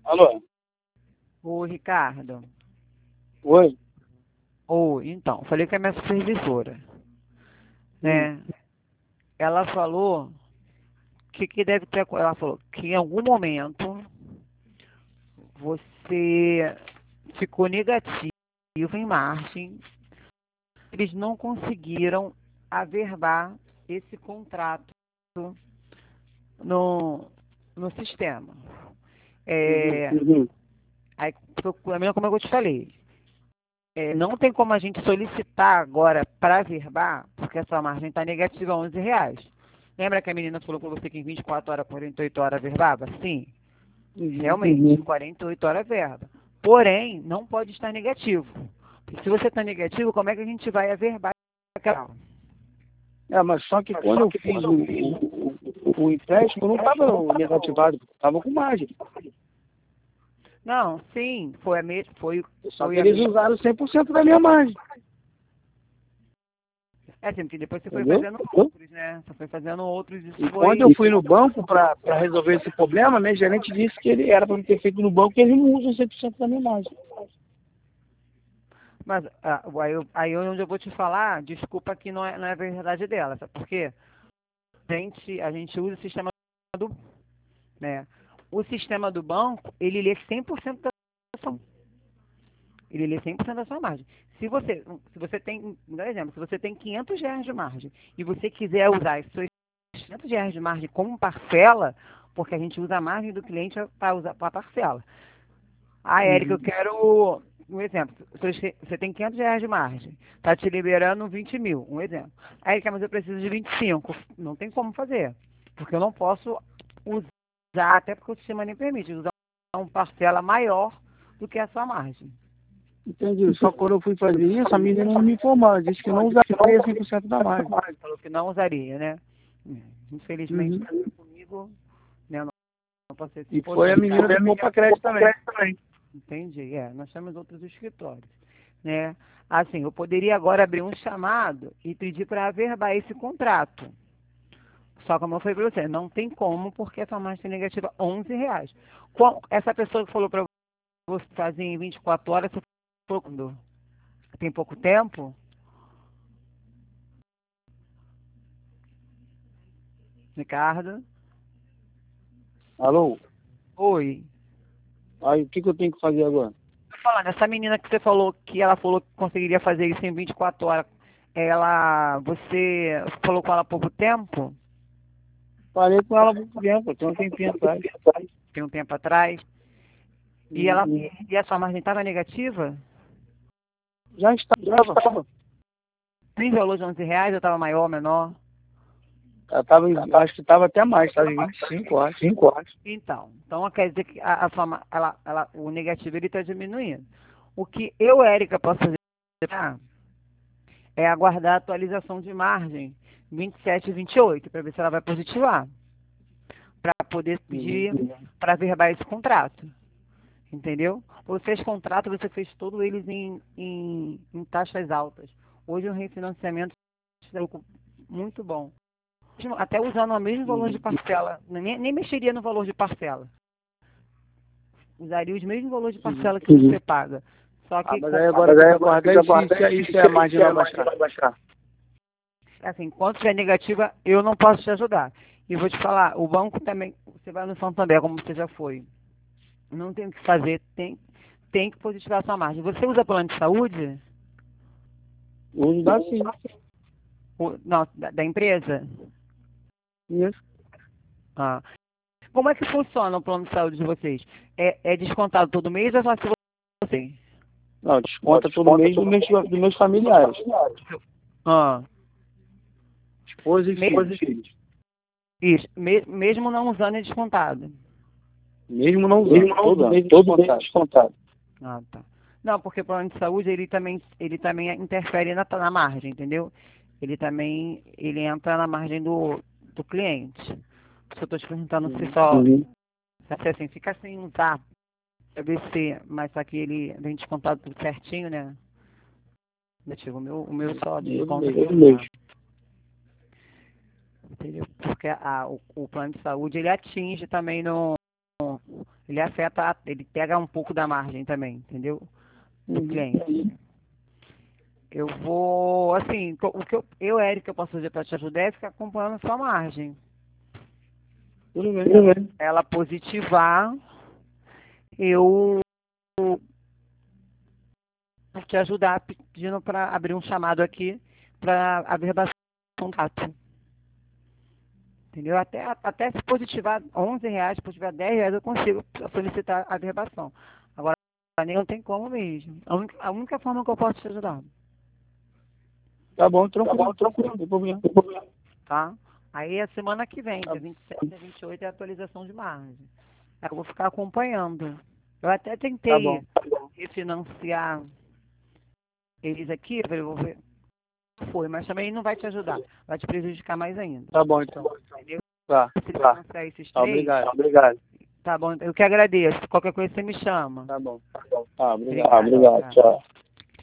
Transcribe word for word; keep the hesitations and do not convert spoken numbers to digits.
Alô? Ô, Ricardo. Oi? Ô, então, falei com a minha supervisora, Hum. né? Ela falou que, que deve ter. Ela falou que em algum momento você ficou negativo em margem. Eles não conseguiram averbar esse contrato no, no sistema. Uhum. É, uhum. Aí, procura- como eu te falei, é, não tem como a gente solicitar agora para averbar, porque a sua margem está negativa a onze reais. Lembra que a menina falou para você que em vinte e quatro horas, quarenta e oito horas verbava? Sim, Uhum. realmente, uhum. quarenta e oito horas verba. Porém, não pode estar negativo. Porque se você está negativo, como é que a gente vai averbar aquela? É, mas só que quando eu fiz o, o, o empréstimo, não estava negativado, estava com margem. Não, sim, foi a mesma, foi, Só foi que a eles mesma. usaram cem por cento da minha margem. É assim, porque depois você foi Entendeu? fazendo outros, né? Você foi fazendo outros, isso E foi. quando eu fui no banco para resolver esse problema, minha gerente disse que ele era para me ter feito no banco, que eles não usam cem por cento da minha margem. Mas ah, aí, eu- aí onde eu vou te falar, desculpa que não é, não é verdade dela, sabe por quê? A gente, a gente usa o sistema do, né? O sistema do banco, ele lê cem por cento da sua, ele lê cem por cento da sua margem. Se você, se você tem, me dá um exemplo, se você tem quinhentos reais de margem e você quiser usar esses seus quinhentos reais de margem como parcela, porque a gente usa a margem do cliente para usar para parcela. Ah, Érica, eu Uhum. quero um exemplo. Você você tem quinhentos reais de margem, tá te liberando vinte mil, um exemplo. Aí, Érica, mas eu preciso de vinte e cinco. Não tem como fazer, porque eu não posso usar, até porque o sistema nem permite, usar uma parcela maior do que a sua margem. Entendi. Só que quando eu fui fazer isso, a menina não me informau. Ela disse que não usaria cem por cento da margem. Falou que não usaria, né? Infelizmente, Uhum. comigo, né, eu não posso ser E foi a impossível. menina do Bom para Crédito também. Entendi, é. Nós temos outros escritórios, né? Assim, eu poderia agora abrir um chamado e pedir para averbar esse contrato. Só como eu falei para você, não tem como, porque a sua margem negativa é onze reais. Qual- essa pessoa que falou para você fazer em vinte e quatro horas, você falou quando? Tem pouco tempo? Ricardo? Alô? Oi. Aí, o que, que eu tenho que fazer agora? Tô falando, essa menina que você falou que ela falou que conseguiria fazer isso em vinte e quatro horas, ela, você falou com ela há pouco tempo? Falei com ela há muito tempo, tem um tempinho atrás. Tem um tempo atrás? E Uhum. ela e a sua margem estava negativa? Já estava. Nem valor de onze reais, ou estava maior, menor? Ela tava, em- acho que estava até mais, estava em vinte e cinco, eu acho. Então, então quer dizer que a, a sua, ma- ela, ela, o negativo ele está diminuindo. O que eu, Érica, posso fazer tá? É aguardar a atualização de margem vinte e sete e vinte e oito, para ver se ela vai positivar, para poder Uhum. pedir para verbar esse contrato. Entendeu? Você fez contrato, você fez todos eles em, em, em taxas altas. Hoje o refinanciamento é muito bom. Mesmo- Até usando o mesmo valor de Uhum. parcela, nem, nem mexeria no valor de parcela. Usaria os mesmos valores de Uhum. parcela que você paga. Só Ah, que, mas com, aí agora tem que aguardar e se, se, aí se a margem não baixar. assim, enquanto estiver negativa, eu não posso te ajudar. E vou te falar, o banco também, você vai no Santander, como você já foi. Não tem o que fazer, tem, tem que positivar a sua margem. Você usa plano de saúde? O uso dá sim. O- não, da, da empresa? Isso. Ah. Como é que funciona o plano de saúde de vocês? É, é descontado todo mês ou é só se você? Não, desconta todo mês dos meus, dos meus familiares. Ah. Esposa e Me- filhos. isso, me- mesmo não usando é descontado. Mesmo não usando. Todo mês é descontado. Ah, tá. Não, porque o plano de saúde ele também, ele também interfere na, na margem, entendeu? Ele também ele entra na margem do, do cliente. Se eu estou te perguntando se Uhum. só se assim, fica sem usar A B C, mas só que ele vem descontado tudo certinho, né? Negativo. O meu, o meu só Todo desconta mês. por mês. Entendeu? Porque a, o, o plano de saúde ele atinge também no. ele afeta, a- ele pega um pouco da margem também, entendeu? Do Uhum. cliente. Eu vou, assim, co- o que eu, eu, Eric, que eu posso fazer para te ajudar é ficar acompanhando sua margem. Tudo bem. Tudo bem. Ela positivar, eu vou te ajudar pedindo para abrir um chamado aqui para averbação do contrato. Entendeu? Até, até se positivar onze reais, se positivar dez reais, eu consigo solicitar a averbação. Agora, pra mim não tem como mesmo. A única, a única forma que eu posso te ajudar. Tá bom, tranquilo, tranquilo, não tem problema. Tá? Aí a semana que vem, Tá. dia vinte e sete a vinte e oito, é a atualização de margem. Aí eu vou ficar acompanhando. Eu até Tá bom. tentei refinanciar eles aqui, eu falei, vou ver. Foi, mas também não vai te ajudar. Vai te prejudicar mais ainda. Tá bom, então. Entendeu? Tá, Se tá. financiar esses Tá, três, obrigado. Obrigado. tá bom. Eu que agradeço. Qualquer coisa você me chama. Tá bom. Tá, obrigado. Obrigado. Obrigado, tchau.